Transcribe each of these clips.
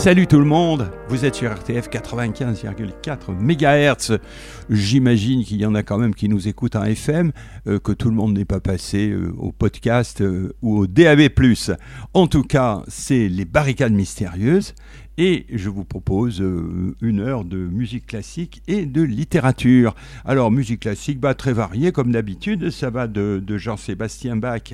Salut tout le monde, vous êtes sur RTF 95,4 MHz. J'imagine qu'il y en a quand même qui nous écoutent en FM, que tout le monde n'est pas passé au podcast ou au DAB+. En tout cas, c'est les Barricades Mystérieuses et je vous propose une heure de musique classique et de littérature. Alors, musique classique, très variée comme d'habitude, ça va de Jean-Sébastien Bach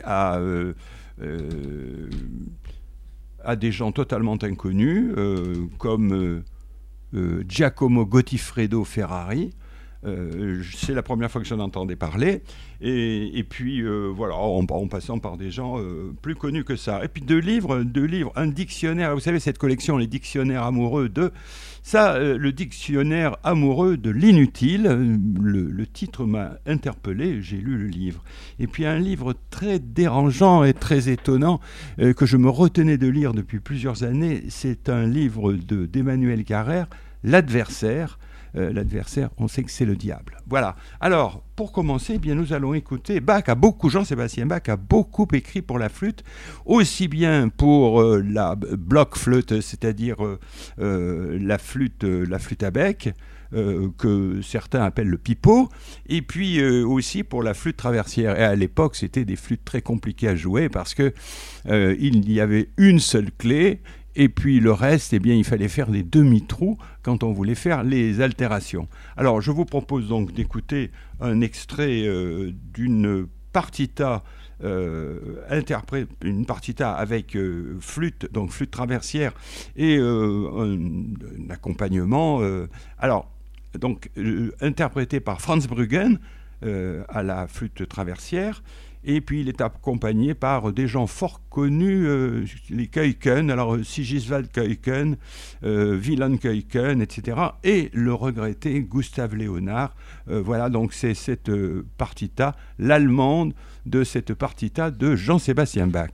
à des gens totalement inconnus, comme Giacomo Gottifredo Ferrari. C'est la première fois que j'en entendais parler. Et puis, voilà, en passant par des gens plus connus que ça. Et puis, deux livres, un dictionnaire. Vous savez, cette collection, les dictionnaires amoureux de... Ça, le dictionnaire amoureux de l'inutile, le titre m'a interpellé, j'ai lu le livre. Et puis un livre très dérangeant et très étonnant que je me retenais de lire depuis plusieurs années, c'est un livre d'Emmanuel Carrère, L'adversaire. L'adversaire, on sait que c'est le diable. Voilà. Alors, pour commencer, eh bien, nous allons écouter Jean-Sébastien Bach a beaucoup écrit pour la flûte, aussi bien pour la blockflöte, c'est-à-dire la flûte à bec, que certains appellent le pipeau, et puis aussi pour la flûte traversière. Et à l'époque, c'était des flûtes très compliquées à jouer parce que il y avait une seule clé. Et puis le reste, eh bien, il fallait faire des demi-trous quand on voulait faire les altérations. Alors, je vous propose donc d'écouter un extrait d'une partita, une partita avec flûte, donc flûte traversière, et un accompagnement. Interprété par Franz Bruggen à la flûte traversière. Et puis il est accompagné par des gens fort connus, les Kuyken, alors Sigiswald Kuyken, Wieland Kuyken, etc. Et le regretté Gustav Leonhard. Voilà, donc c'est cette partita, l'allemande de cette partita de Jean-Sébastien Bach.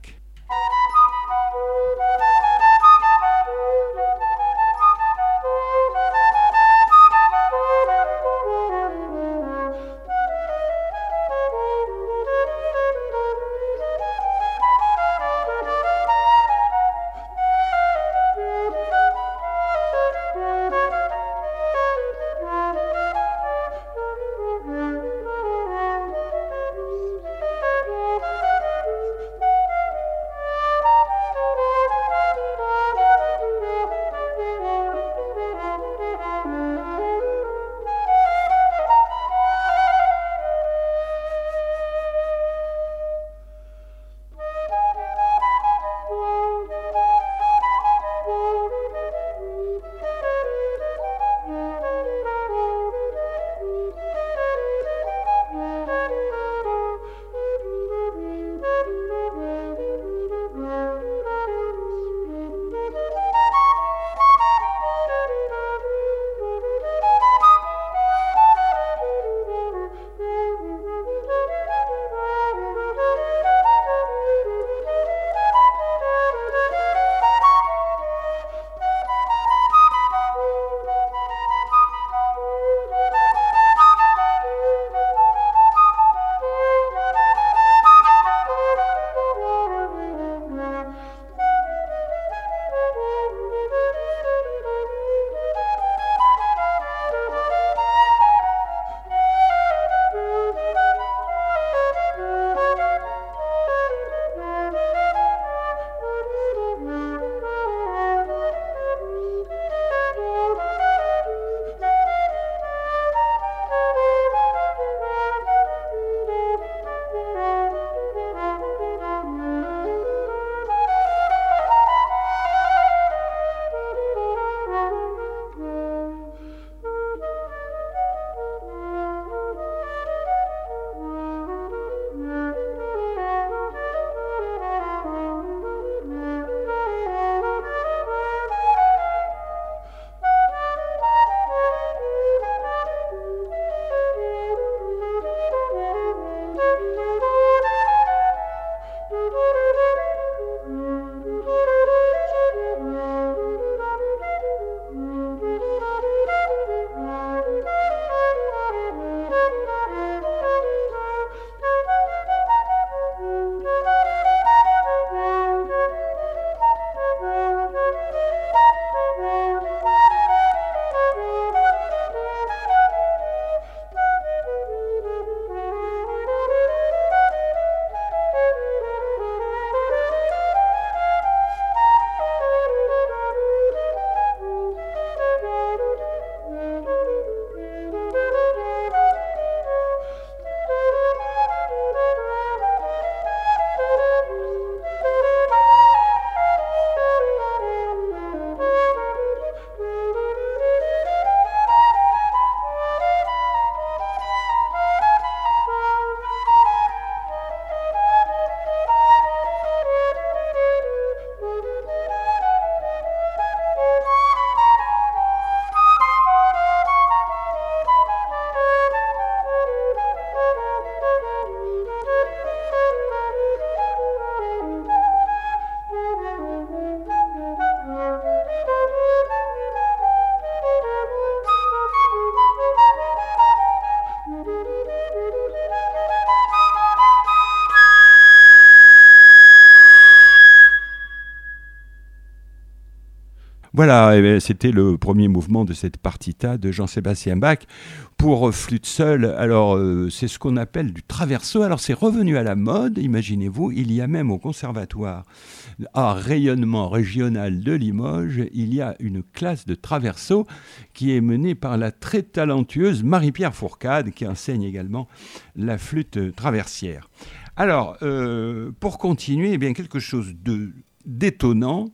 Voilà, c'était le premier mouvement de cette partita de Jean-Sébastien Bach pour flûte seule. Alors, c'est ce qu'on appelle du traverso. Alors, c'est revenu à la mode, imaginez-vous. Il y a même au conservatoire à rayonnement régional de Limoges, il y a une classe de traverso qui est menée par la très talentueuse Marie-Pierre Fourcade, qui enseigne également la flûte traversière. Alors, pour continuer, eh bien, quelque chose d'étonnant,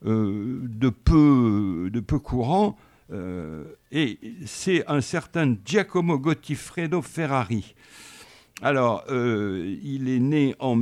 de peu courant, et c'est un certain Giacomo Gottifredo Ferrari. Alors, il est né en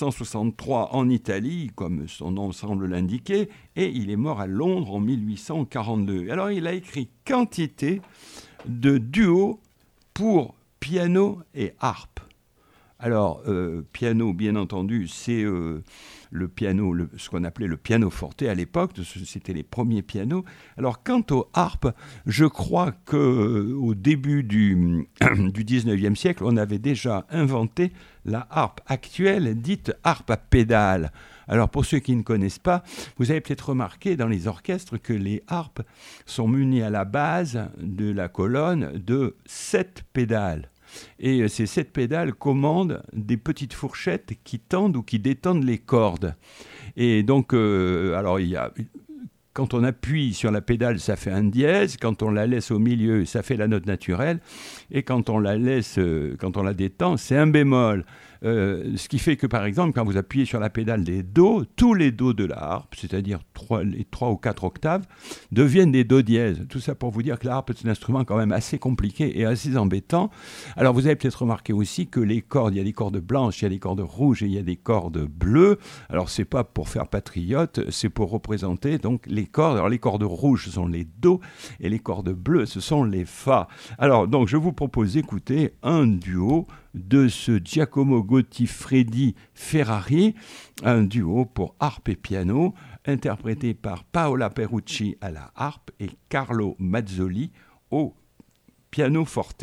1763 en Italie, comme son nom semble l'indiquer, et il est mort à Londres en 1842. Alors, il a écrit quantité de duos pour piano et harpe. Alors, piano, bien entendu, c'est le piano, ce qu'on appelait le piano forte à l'époque, c'était les premiers pianos. Alors, quant aux harpes, je crois qu'au début du 19e siècle, on avait déjà inventé la harpe actuelle, dite harpe à pédales. Alors, pour ceux qui ne connaissent pas, vous avez peut-être remarqué dans les orchestres que les harpes sont munies à la base de la colonne de 7 pédales. Et ces 7 pédales commandent des petites fourchettes qui tendent ou qui détendent les cordes. Et donc, alors quand on appuie sur la pédale, ça fait un dièse. Quand on la laisse au milieu, ça fait la note naturelle. Et quand on la détend, c'est un bémol. Ce qui fait que, par exemple, quand vous appuyez sur la pédale des do, tous les do de la harpe, c'est-à-dire les 3 ou 4 octaves, deviennent des do dièses. Tout ça pour vous dire que la harpe est un instrument quand même assez compliqué et assez embêtant. Alors, vous avez peut-être remarqué aussi que les cordes, il y a des cordes blanches, il y a des cordes rouges et il y a des cordes bleues. Alors, c'est pas pour faire patriote, c'est pour représenter donc les cordes. Alors, les cordes rouges, ce sont les do et les cordes bleues, ce sont les fa. Alors, donc, je vous propose d'écouter un duo de ce Giacomo Gottifredi Ferrari, un duo pour harpe et piano, interprété par Paola Perucci à la harpe et Carlo Mazzoli au piano forte.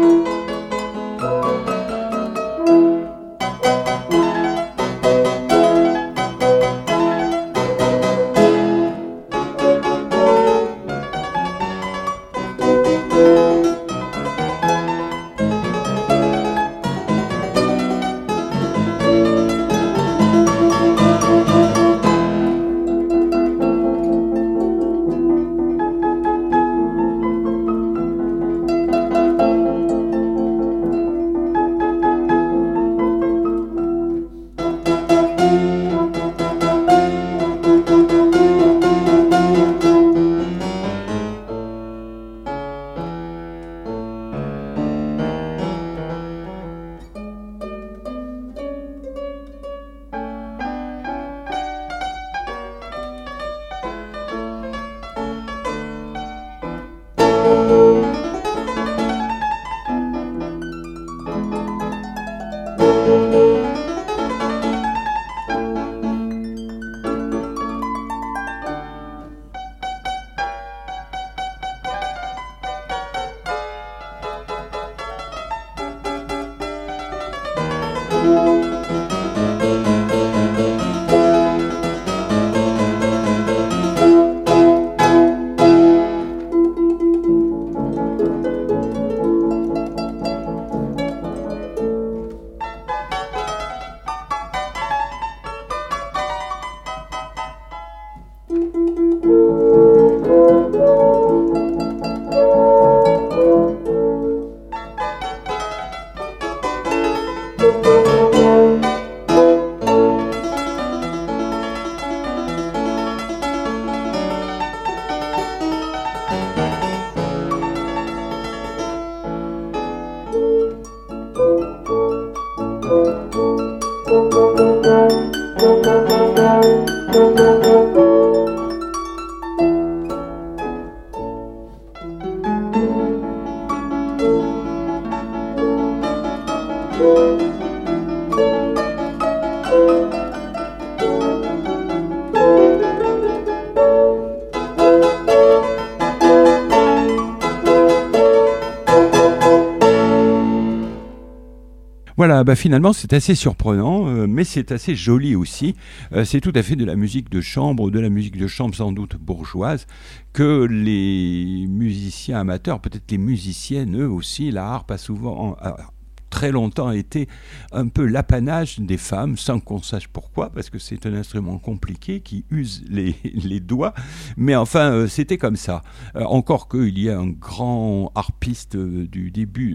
Voilà, finalement c'est assez surprenant, mais c'est assez joli aussi. C'est tout à fait de la musique de chambre, de la musique de chambre sans doute bourgeoise, que les musiciens amateurs, peut-être les musiciennes eux aussi, la harpe a souvent... très longtemps été un peu l'apanage des femmes, sans qu'on sache pourquoi, parce que c'est un instrument compliqué qui use les doigts, mais enfin c'était comme ça. Encore qu'il y a un grand harpiste du début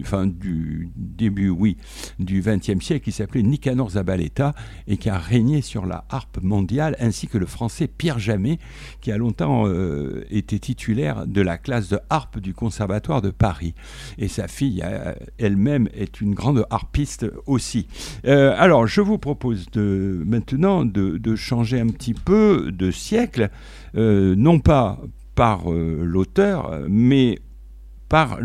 du XXe siècle qui s'appelait Nicanor Zabaleta et qui a régné sur la harpe mondiale, ainsi que le français Pierre Jamet, qui a longtemps été titulaire de la classe de harpe du Conservatoire de Paris. Et sa fille elle-même est une grande harpiste aussi. Alors, je vous propose maintenant de changer un petit peu de siècle, non pas par l'auteur, mais par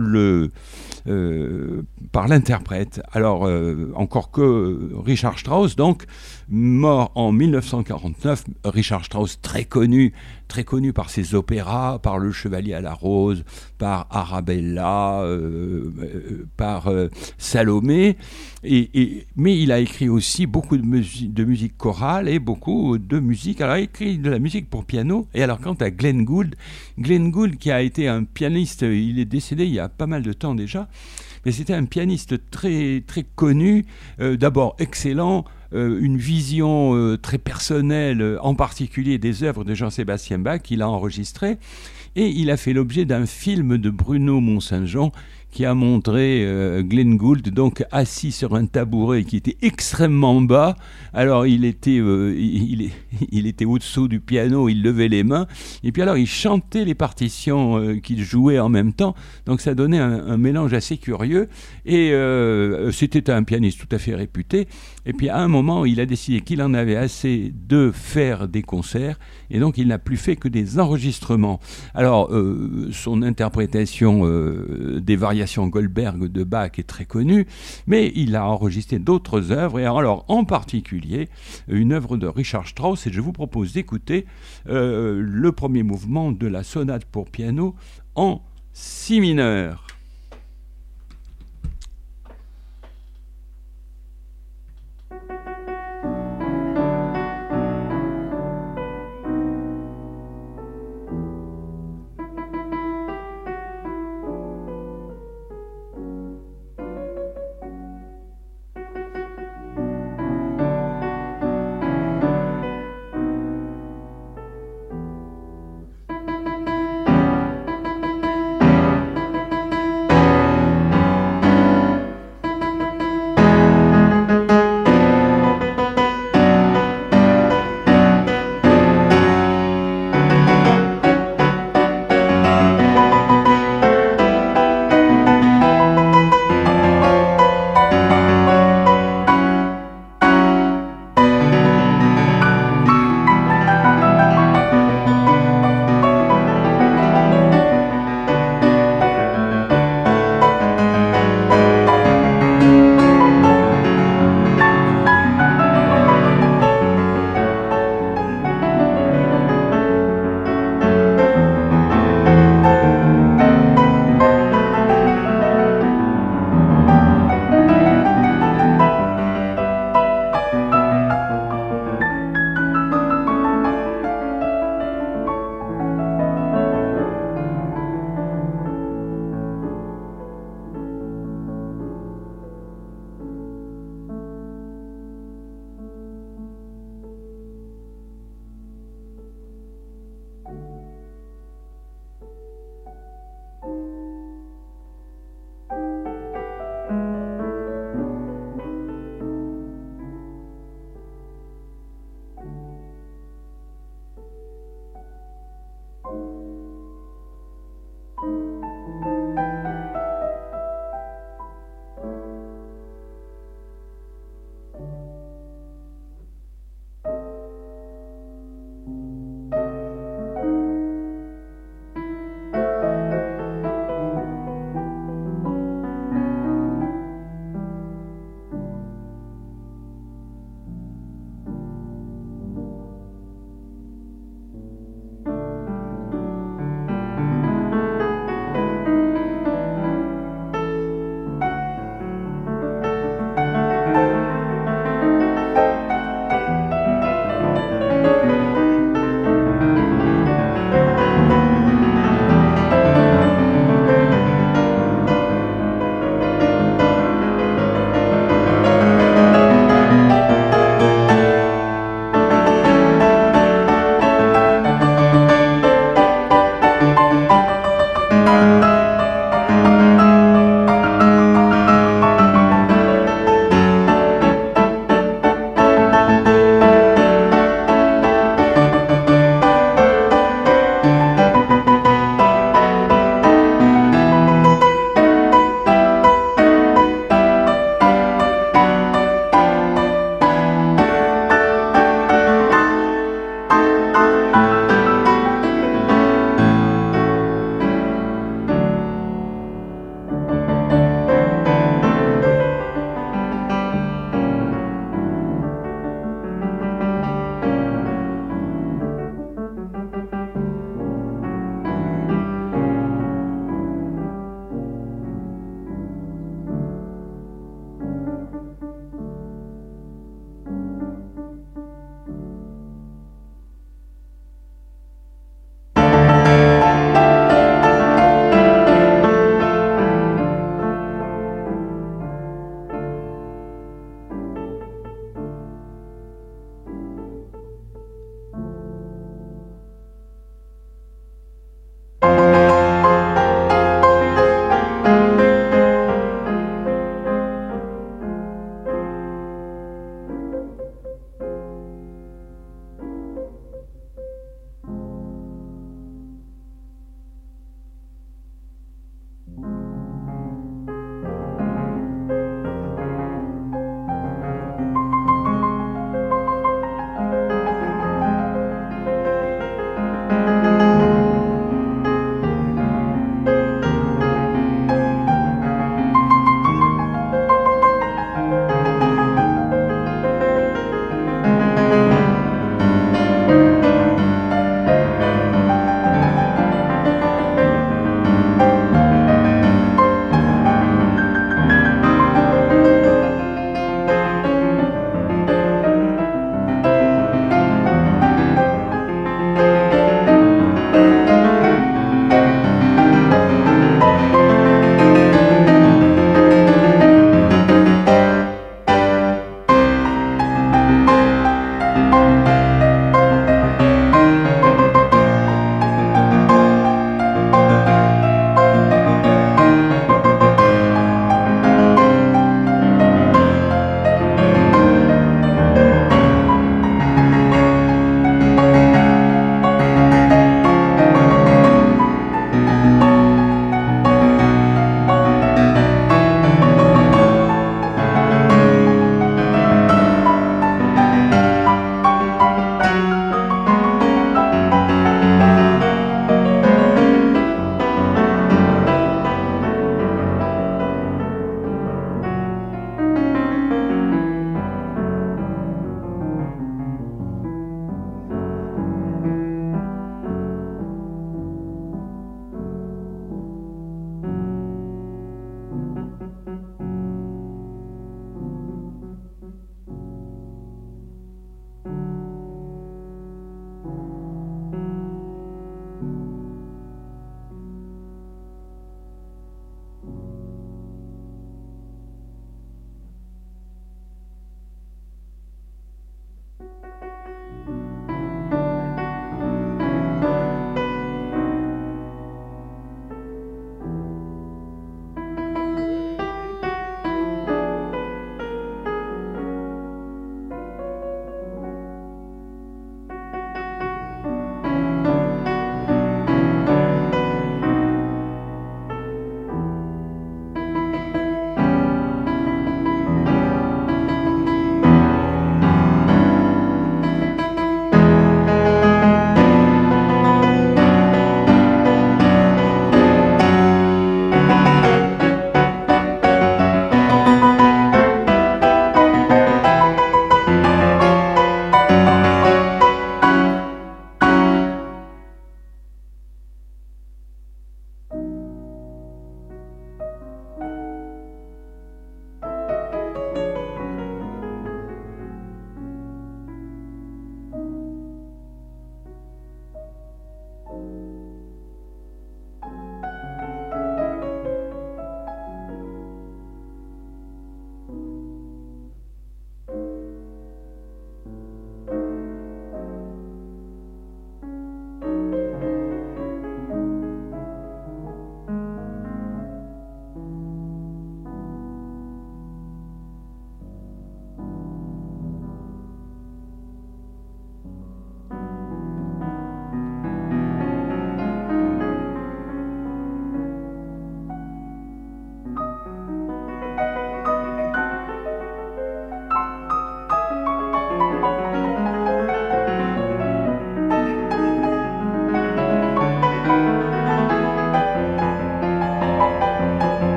l'interprète. Alors, encore que Richard Strauss, donc, mort en 1949, Richard Strauss très connu par ses opéras, par Le Chevalier à la Rose, par Arabella, par Salomé, mais il a écrit aussi beaucoup de musique chorale et beaucoup de musique. Alors, il a écrit de la musique pour piano. Et alors, quant à Glenn Gould qui a été un pianiste, il est décédé il y a pas mal de temps déjà, mais c'était un pianiste très, très connu, d'abord excellent, une vision très personnelle, en particulier des œuvres de Jean-Sébastien Bach qu'il a enregistrées, et il a fait l'objet d'un film de Bruno Mont-Saint-Jean qui a montré Glenn Gould donc assis sur un tabouret qui était extrêmement bas. Alors il était au-dessous du piano, il levait les mains, et puis alors il chantait les partitions qu'il jouait en même temps, donc ça donnait un mélange assez curieux, et c'était un pianiste tout à fait réputé. Et puis à un moment, il a décidé qu'il en avait assez de faire des concerts, et donc il n'a plus fait que des enregistrements. Alors son interprétation des variations Goldberg de Bach est très connue, mais il a enregistré d'autres œuvres, et alors en particulier une œuvre de Richard Strauss, et je vous propose d'écouter le premier mouvement de la sonate pour piano en si mineur.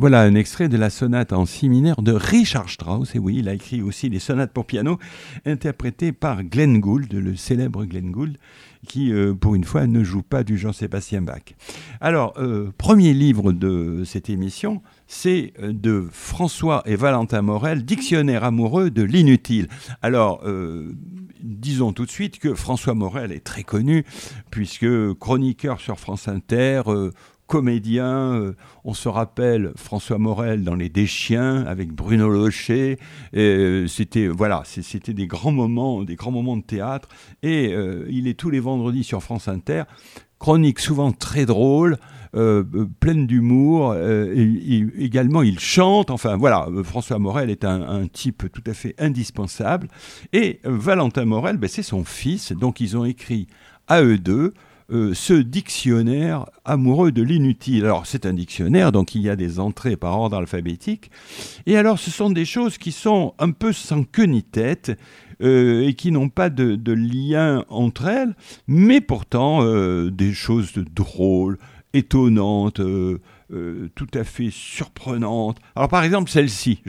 Voilà un extrait de la sonate en si mineur de Richard Strauss. Et oui, il a écrit aussi les sonates pour piano, interprétées par Glenn Gould, le célèbre Glenn Gould, qui, pour une fois, ne joue pas du Jean-Sébastien Bach. Alors, premier livre de cette émission, c'est de François et Valentin Morel, Dictionnaire amoureux de l'inutile. Alors, disons tout de suite que François Morel est très connu, puisque chroniqueur sur France Inter, comédien, on se rappelle François Morel dans Les Deschiens avec Bruno Locher. C'était des grands moments de théâtre. Et il est tous les vendredis sur France Inter, chronique souvent très drôle, pleine d'humour. Également, il chante. Enfin voilà, François Morel est un type tout à fait indispensable. Et Valentin Morel, c'est son fils. Donc ils ont écrit à eux deux ce dictionnaire amoureux de l'inutile. Alors, c'est un dictionnaire, donc il y a des entrées par ordre alphabétique. Et alors, ce sont des choses qui sont un peu sans queue ni tête et qui n'ont pas de lien entre elles, mais pourtant des choses drôles, étonnantes, tout à fait surprenantes. Alors, par exemple, celle-ci,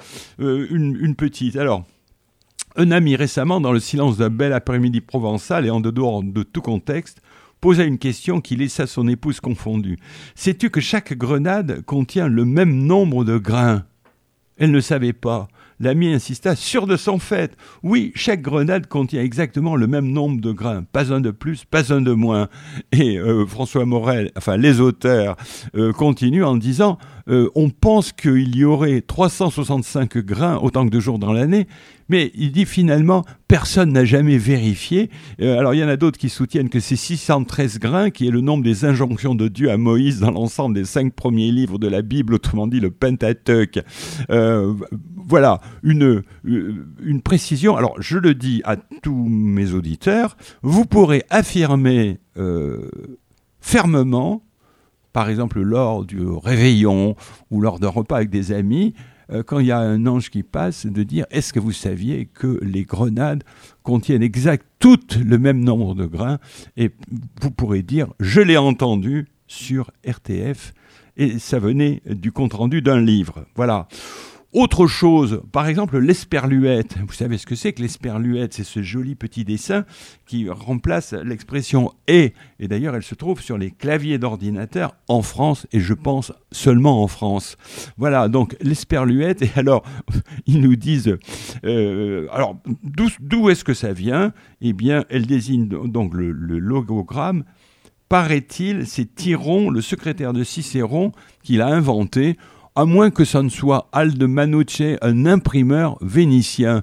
une petite. Alors, un ami récemment, dans le silence d'un bel après-midi provençal et en dehors de tout contexte, posa une question qui laissa son épouse confondue. « Sais-tu que chaque grenade contient le même nombre de grains ?» Elle ne savait pas. L'ami insista, sûr de son fait. « Oui, chaque grenade contient exactement le même nombre de grains. Pas un de plus, pas un de moins. » Et François Morel, enfin les auteurs, continuent en disant on pense qu'il y aurait 365 grains autant que de jours dans l'année, mais il dit finalement personne n'a jamais vérifié. Alors il y en a d'autres qui soutiennent que c'est 613 grains qui est le nombre des injonctions de Dieu à Moïse dans l'ensemble des 5 premiers livres de la Bible, autrement dit le Pentateuque. Voilà une précision. Alors je le dis à tous mes auditeurs, vous pourrez affirmer fermement, par exemple lors du réveillon ou lors d'un repas avec des amis, quand il y a un ange qui passe, de dire « Est-ce que vous saviez que les grenades contiennent toutes le même nombre de grains ?» Et vous pourrez dire « Je l'ai entendu sur RTF » et ça venait du compte-rendu d'un livre. Voilà. Autre chose, par exemple l'esperluette. Vous savez ce que c'est que l'esperluette ? C'est ce joli petit dessin qui remplace l'expression « et ». Et d'ailleurs, elle se trouve sur les claviers d'ordinateur en France, et je pense seulement en France. Voilà, donc l'esperluette. Et alors, ils nous disent... alors, d'où est-ce que ça vient ? Eh bien, elle désigne donc le logogramme. Paraît-il, c'est Tyron, le secrétaire de Cicéron, qui l'a inventé, à moins que ça ne soit Aldo Manucci, un imprimeur vénitien.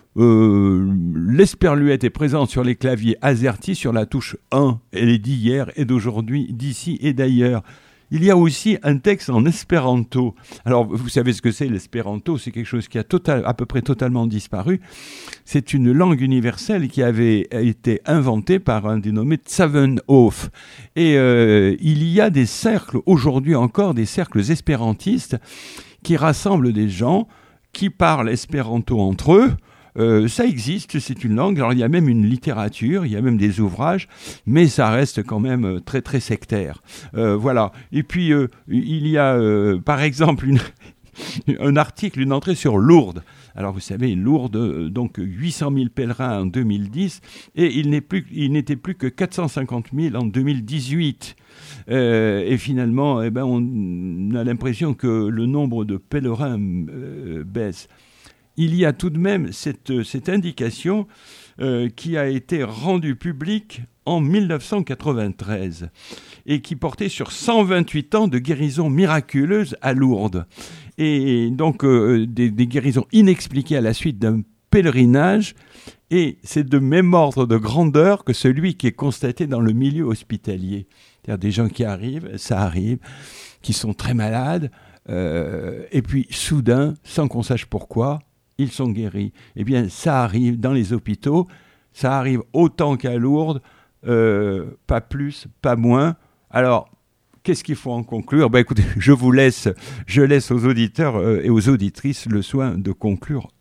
L'esperluette est présente sur les claviers AZERTY sur la touche 1. Elle est d'hier et d'aujourd'hui, d'ici et d'ailleurs. Il y a aussi un texte en espéranto. Alors, vous savez ce que c'est l'espéranto ? C'est quelque chose qui a à peu près totalement disparu. C'est une langue universelle qui avait été inventée par un dénommé Zamenhof. Et il y a des cercles, aujourd'hui encore, des cercles espérantistes qui rassemblent des gens qui parlent espéranto entre eux. Ça existe, c'est une langue. Alors il y a même une littérature, il y a même des ouvrages, mais ça reste quand même très très sectaire. Voilà. Et puis il y a par exemple un article, une entrée sur Lourdes. Alors vous savez, Lourdes, donc 800 000 pèlerins en 2010, et il n'était plus que 450 000 en 2018. Et finalement, on a l'impression que le nombre de pèlerins baisse. Il y a tout de même cette indication qui a été rendue publique en 1993 et qui portait sur 128 ans de guérison miraculeuse à Lourdes. Et donc des guérisons inexpliquées à la suite d'un pèlerinage, et c'est de même ordre de grandeur que celui qui est constaté dans le milieu hospitalier. C'est-à-dire des gens qui arrivent, qui sont très malades, et puis soudain, sans qu'on sache pourquoi, ils sont guéris. Eh bien, ça arrive dans les hôpitaux, ça arrive autant qu'à Lourdes, pas plus, pas moins. Alors, qu'est-ce qu'il faut en conclure ? Écoutez, je laisse aux auditeurs et aux auditrices le soin de conclure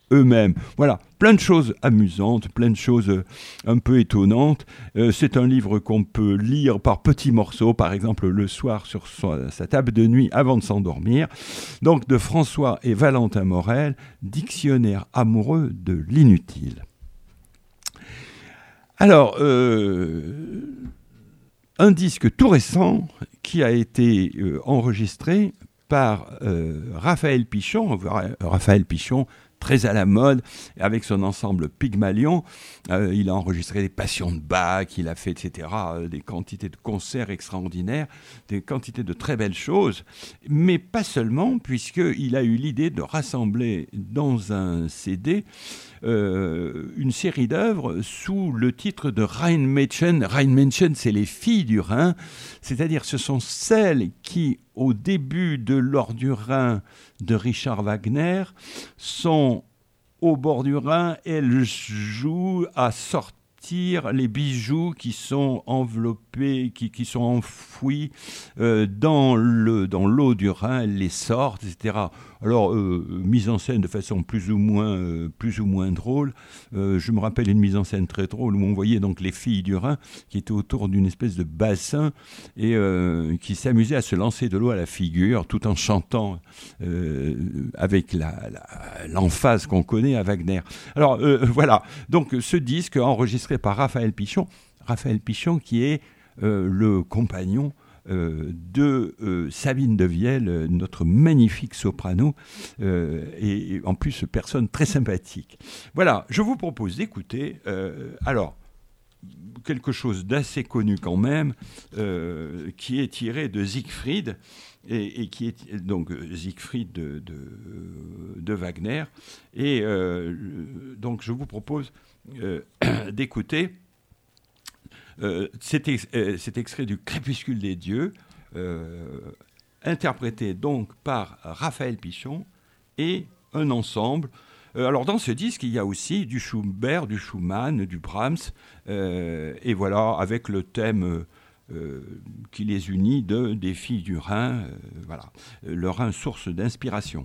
eux-mêmes. Voilà, plein de choses amusantes, plein de choses un peu étonnantes. C'est un livre qu'on peut lire par petits morceaux, par exemple le soir sur sa table de nuit avant de s'endormir. Donc de François et Valentin Morel, Dictionnaire amoureux de l'inutile. Alors, un disque tout récent qui a été enregistré par Raphaël Pichon. Raphaël Pichon, très à la mode, avec son ensemble Pygmalion. Il a enregistré des Passions de Bach, il a fait, etc., des quantités de concerts extraordinaires, des quantités de très belles choses, mais pas seulement, puisqu'il a eu l'idée de rassembler dans un CD une série d'œuvres sous le titre de Rheinmädchen. Rheinmädchen, c'est les filles du Rhin, c'est-à-dire ce sont celles qui, au début de l'Or du Rhin de Richard Wagner, sont au bord du Rhin et elles jouent à sortir les bijoux qui sont enveloppés, qui sont enfouis dans l'eau du Rhin, elles les sortent, etc. Alors, mise en scène de façon plus ou moins drôle. Je me rappelle une mise en scène très drôle où on voyait donc les filles du Rhin qui étaient autour d'une espèce de bassin et qui s'amusaient à se lancer de l'eau à la figure tout en chantant avec l'emphase qu'on connaît à Wagner. Alors, voilà. Donc, ce disque enregistré par Raphaël Pichon qui est le compagnon de Sabine Devielle, notre magnifique soprano, et en plus personne très sympathique. Voilà, je vous propose d'écouter, alors, quelque chose d'assez connu quand même, qui est tiré de Siegfried, et qui est donc Siegfried de Wagner, et donc je vous propose d'écouter cet extrait du Crépuscule des dieux, interprété donc par Raphaël Pichon et un ensemble. Alors dans ce disque, il y a aussi du Schubert, du Schumann, du Brahms, et voilà, avec le thème qui les unit des filles du Rhin, voilà, le Rhin source d'inspiration.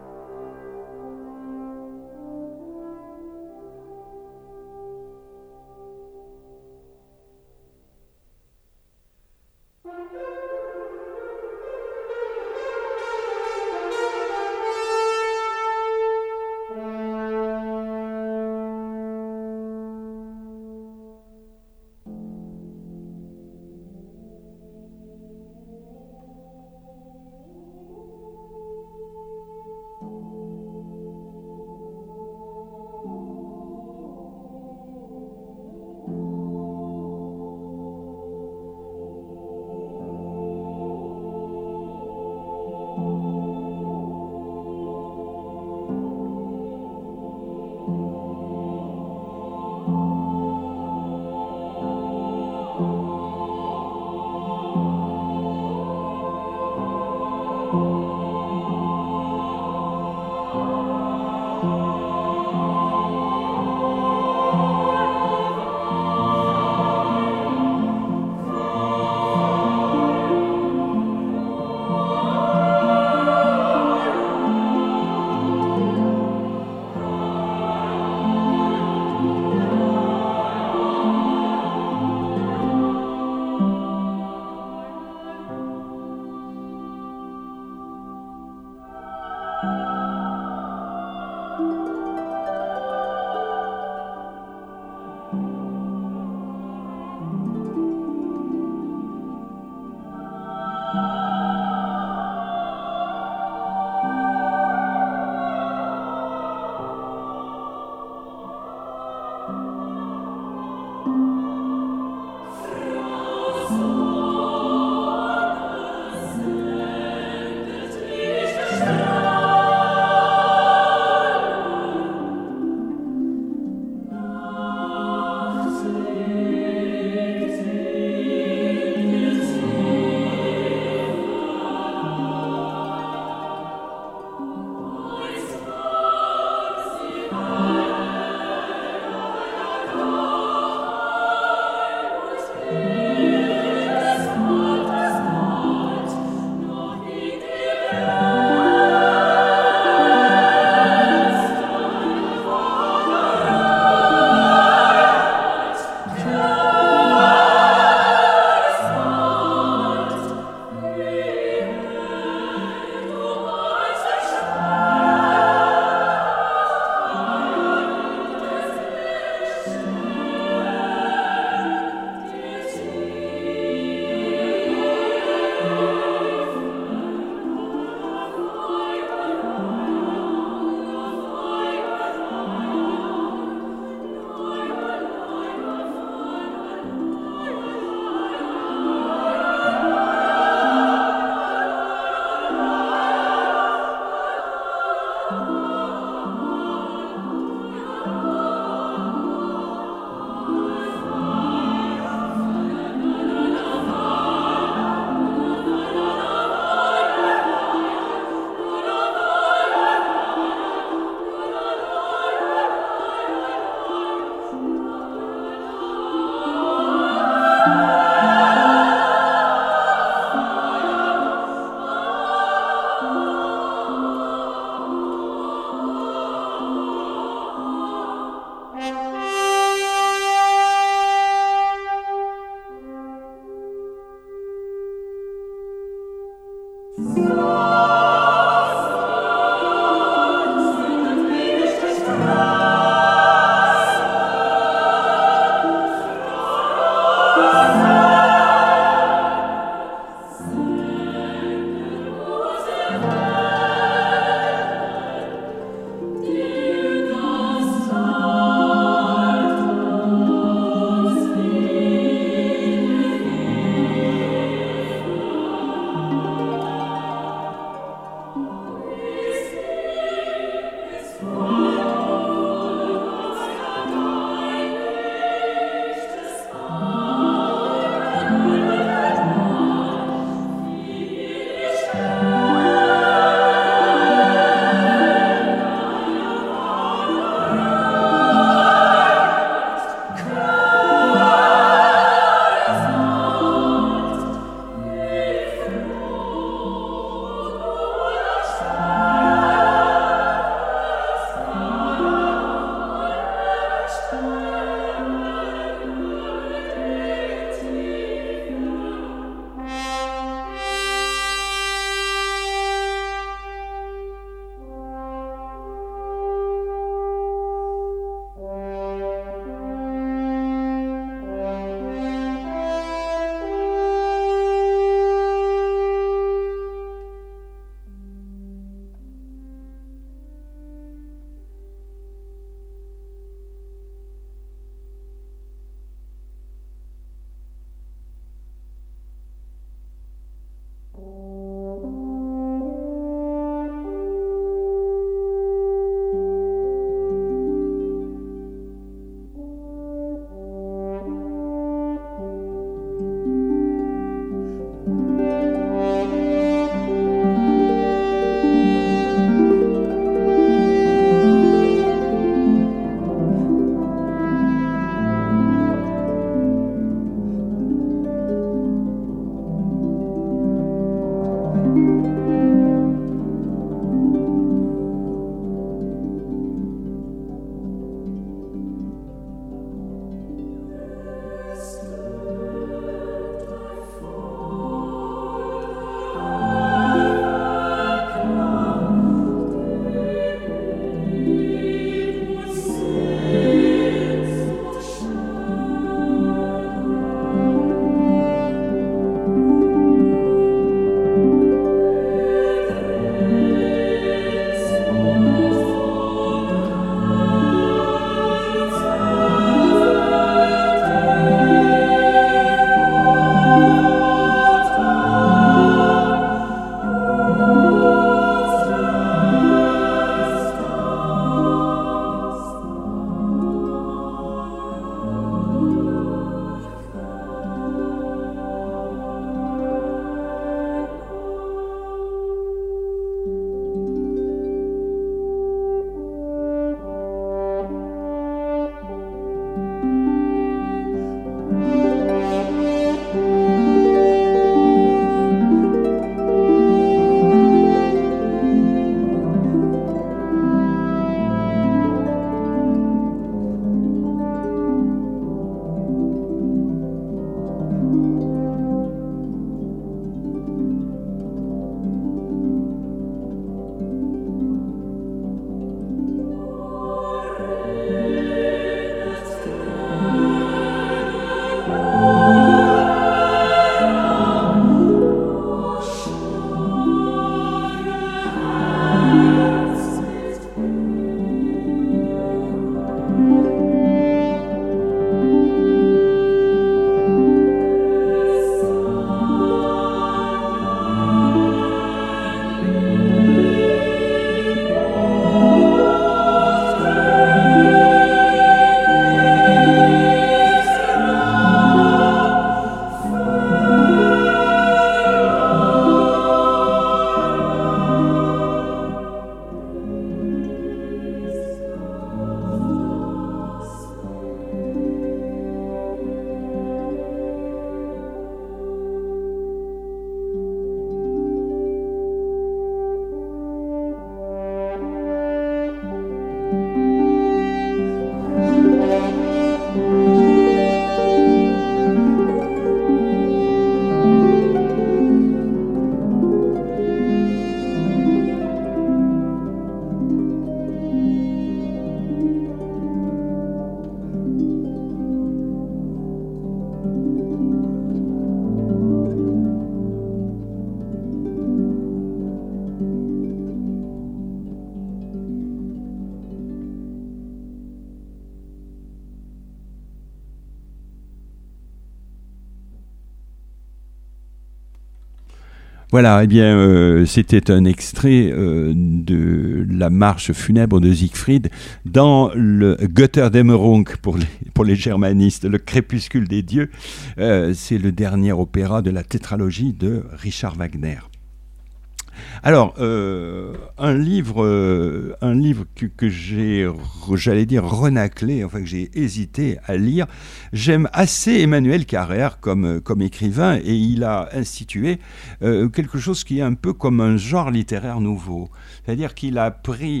Voilà, eh bien, c'était un extrait de la marche funèbre de Siegfried dans le Götterdämmerung pour les germanistes, le crépuscule des dieux. C'est le dernier opéra de la tétralogie de Richard Wagner. Alors, un livre que j'ai, j'allais dire, renaclé, enfin que j'ai hésité à lire. J'aime assez Emmanuel Carrère comme écrivain, et il a institué quelque chose qui est un peu comme un genre littéraire nouveau. C'est-à-dire qu'il a pris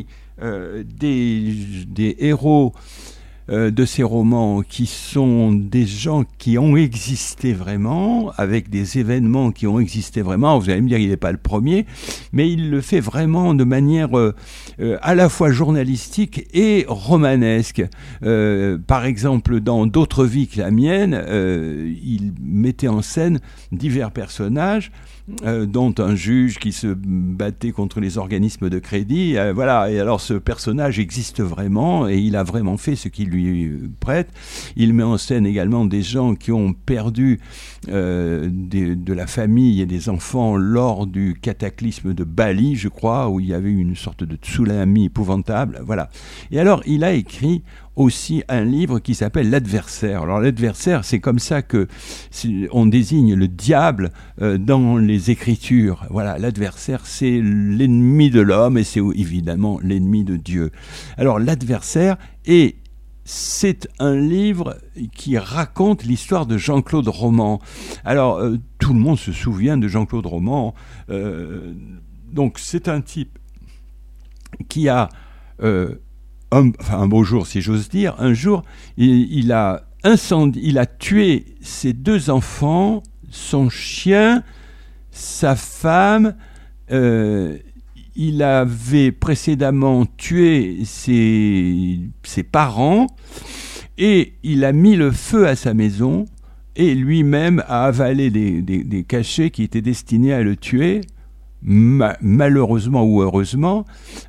des héros de ces romans qui sont des gens qui ont existé vraiment, avec des événements qui ont existé vraiment. Vous allez me dire qu'il n'est pas le premier, mais il le fait vraiment de manière à la fois journalistique et romanesque. Par exemple, dans D'autres vies que la mienne, il mettait en scène divers personnages, dont un juge qui se battait contre les organismes de crédit. Voilà. Et alors ce personnage existe vraiment et il a vraiment fait ce qu'il lui prête. Il met en scène également des gens qui ont perdu de la famille et des enfants lors du cataclysme de Bali, je crois, où il y avait une sorte de tsunami épouvantable. Voilà. Et alors il a écrit aussi un livre qui s'appelle L'Adversaire. Alors l'adversaire, c'est comme ça que on désigne le diable dans les Écritures. Voilà, l'adversaire, c'est l'ennemi de l'homme et c'est évidemment l'ennemi de Dieu. Alors l'adversaire, et c'est un livre qui raconte l'histoire de Jean-Claude Roman. Alors tout le monde se souvient de Jean-Claude Roman. Donc c'est un type qui a un beau jour, si j'ose dire, un jour, il a tué ses 2 enfants, son chien, sa femme. Il avait précédemment tué ses parents et il a mis le feu à sa maison et lui-même a avalé des cachets qui étaient destinés à le tuer. Malheureusement ou heureusement,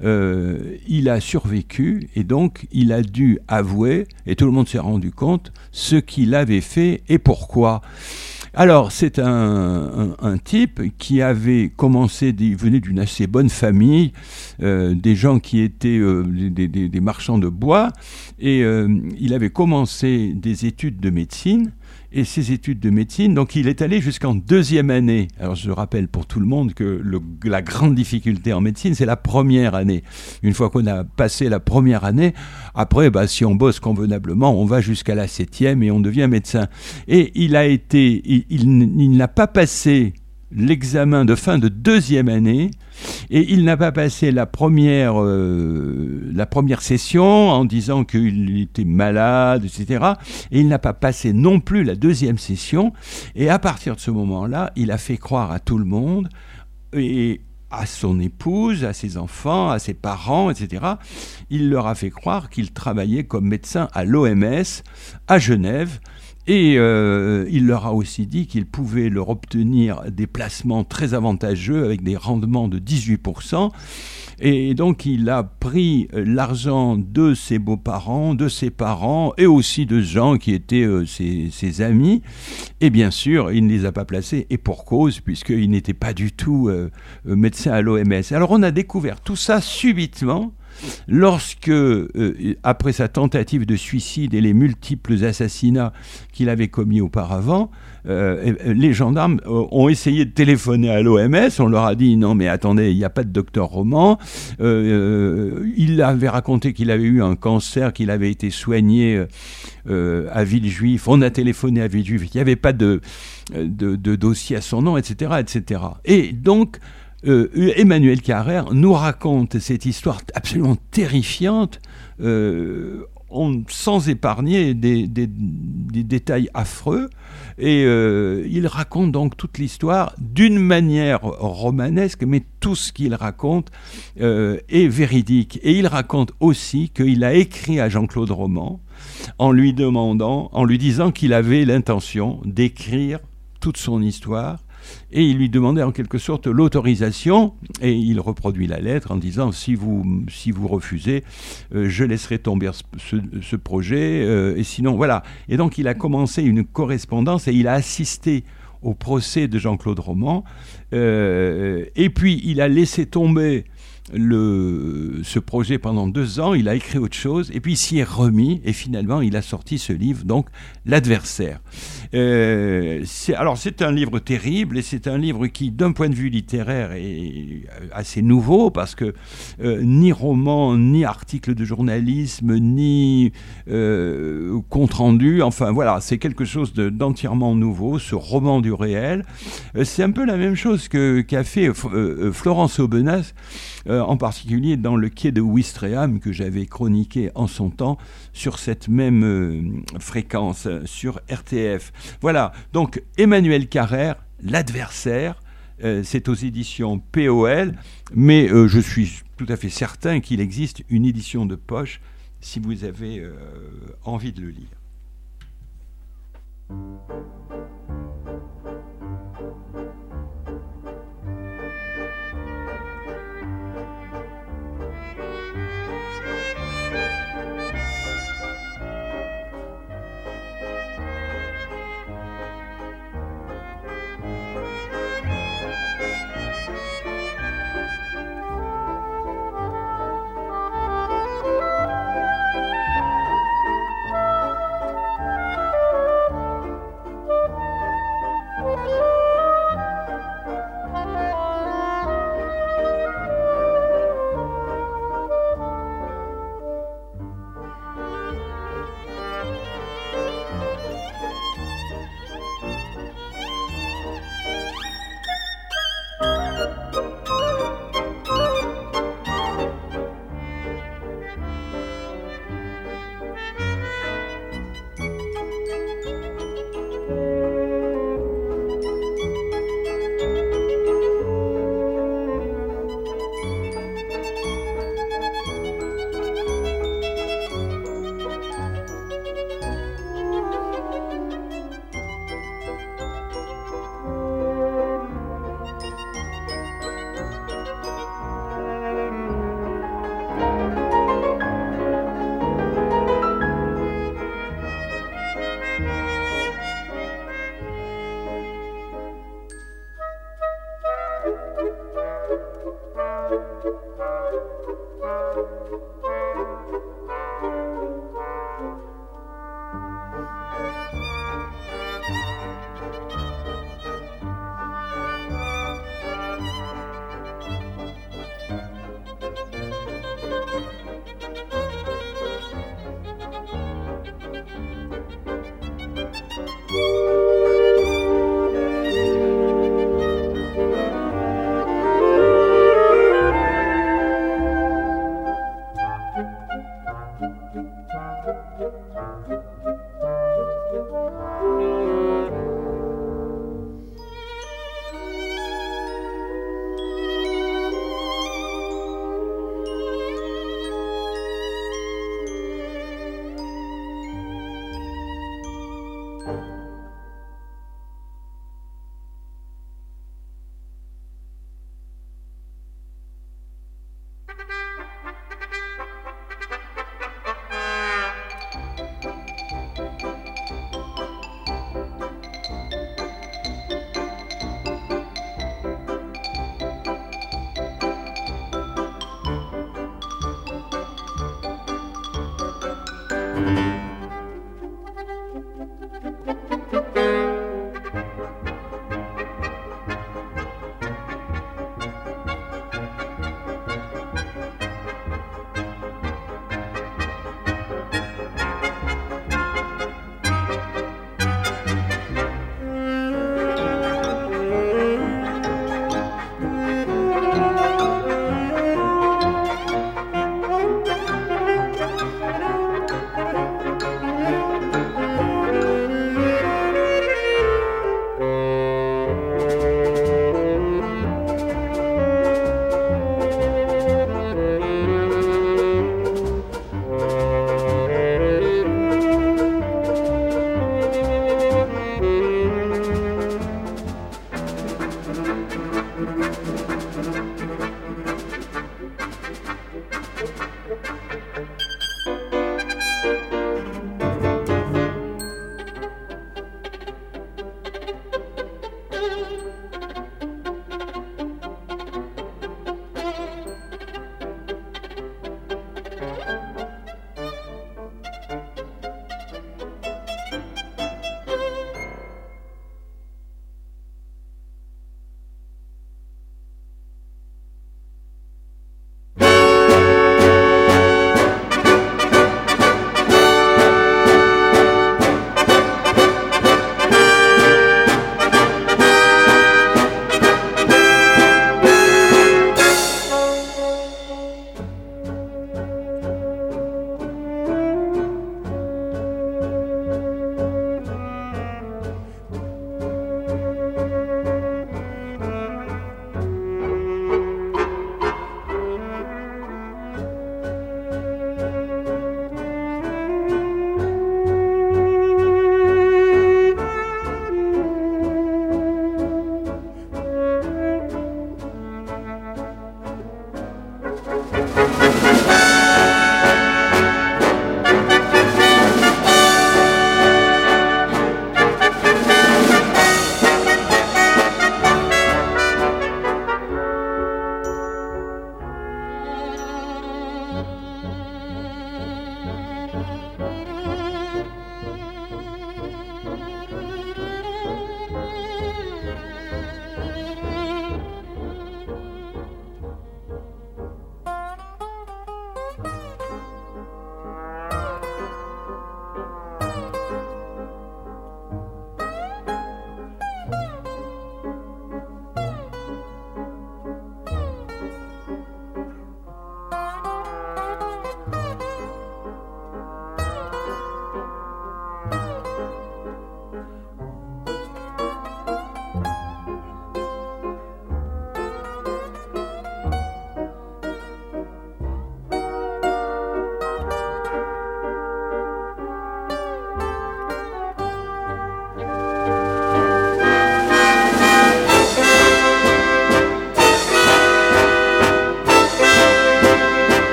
il a survécu et donc il a dû avouer, et tout le monde s'est rendu compte, ce qu'il avait fait et pourquoi. Alors, c'est un type qui avait commencé, il venait d'une assez bonne famille, des gens qui étaient des marchands de bois, et il avait commencé des études de médecine. Et ses études de médecine, donc il est allé jusqu'en 2e année. Alors je rappelle pour tout le monde que la grande difficulté en médecine, c'est la première année. Une fois qu'on a passé la première année, après, si on bosse convenablement, on va jusqu'à la 7e et on devient médecin. Et il n'a pas passé l'examen de fin de 2e année, et il n'a pas passé la première session en disant qu'il était malade, etc. Et il n'a pas passé non plus la 2e session. Et à partir de ce moment-là, il a fait croire à tout le monde, et à son épouse, à ses enfants, à ses parents, etc. Il leur a fait croire qu'il travaillait comme médecin à l'OMS, à Genève. Et il leur a aussi dit qu'il pouvait leur obtenir des placements très avantageux avec des rendements de 18%. Et donc il a pris l'argent de ses beaux-parents, de ses parents et aussi de gens qui étaient ses amis. Et bien sûr, il ne les a pas placés, et pour cause, puisqu'il n'était pas du tout médecin à l'OMS. Alors on a découvert tout ça subitement, lorsque, après sa tentative de suicide et les multiples assassinats qu'il avait commis auparavant, les gendarmes ont essayé de téléphoner à l'OMS. On leur a dit non mais attendez, il n'y a pas de docteur Roman. Il avait raconté qu'il avait eu un cancer, qu'il avait été soigné à Villejuif. On a téléphoné à Villejuif, il n'y avait pas de dossier à son nom, etc., etc. Et donc Emmanuel Carrère nous raconte cette histoire absolument terrifiante, sans épargner des détails affreux, et il raconte donc toute l'histoire d'une manière romanesque, mais tout ce qu'il raconte est véridique. Et il raconte aussi qu'il a écrit à Jean-Claude Roman en lui disant qu'il avait l'intention d'écrire toute son histoire. Et il lui demandait en quelque sorte l'autorisation, et il reproduit la lettre en disant si vous refusez, je laisserai tomber ce projet, et sinon voilà. Et donc il a commencé une correspondance et il a assisté au procès de Jean-Claude Roman. Et puis, il a laissé tomber ce projet pendant 2 ans, il a écrit autre chose, et puis il s'y est remis, et finalement il a sorti ce livre, donc L'Adversaire. Alors c'est un livre terrible, et c'est un livre qui, d'un point de vue littéraire, est assez nouveau, parce que ni roman, ni article de journalisme, ni compte-rendu, enfin voilà, c'est quelque chose d'entièrement nouveau, ce roman du réel. C'est un peu la même chose qu'a fait Florence Aubenas, en particulier dans le quai de Ouistreham que j'avais chroniqué en son temps sur cette même fréquence, sur RTF. Voilà, donc Emmanuel Carrère, L'Adversaire, c'est aux éditions POL, mais je suis tout à fait certain qu'il existe une édition de poche si vous avez envie de le lire.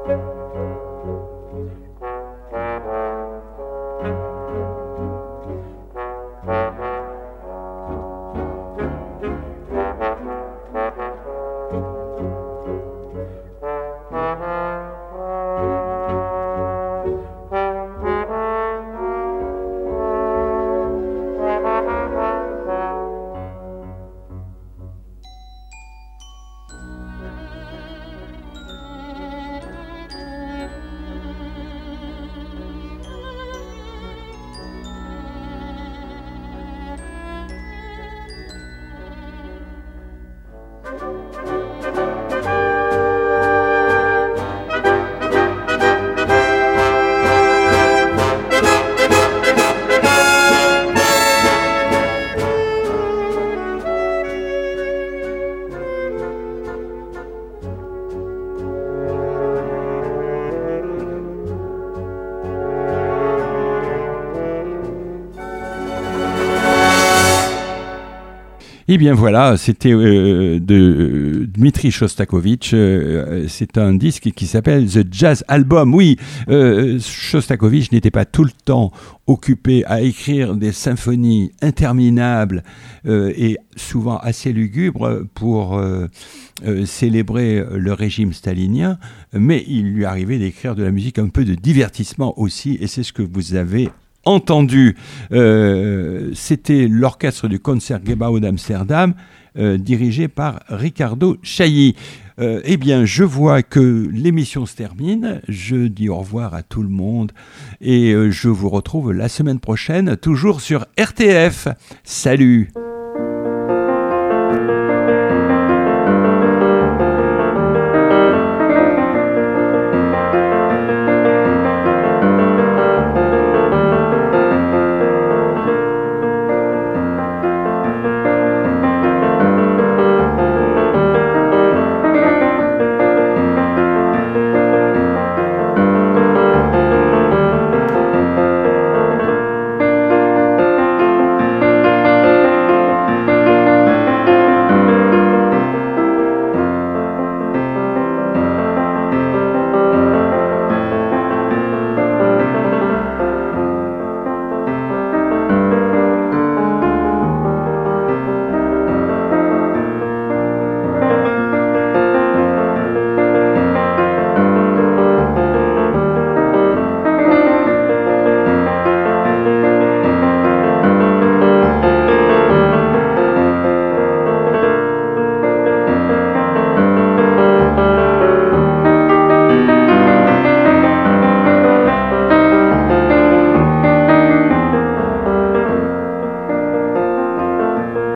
Eh bien voilà, c'était de Dmitri Shostakovich. C'est un disque qui s'appelle The Jazz Album. Oui, Shostakovich n'était pas tout le temps occupé à écrire des symphonies interminables et souvent assez lugubres pour célébrer le régime stalinien, mais il lui arrivait d'écrire de la musique un peu de divertissement aussi, et c'est ce que vous avez entendu. C'était l'orchestre du Concertgebouw d'Amsterdam, dirigé par Riccardo Chailly. Eh bien, je vois que l'émission se termine. Je dis au revoir à tout le monde et je vous retrouve la semaine prochaine, toujours sur RTF. Salut!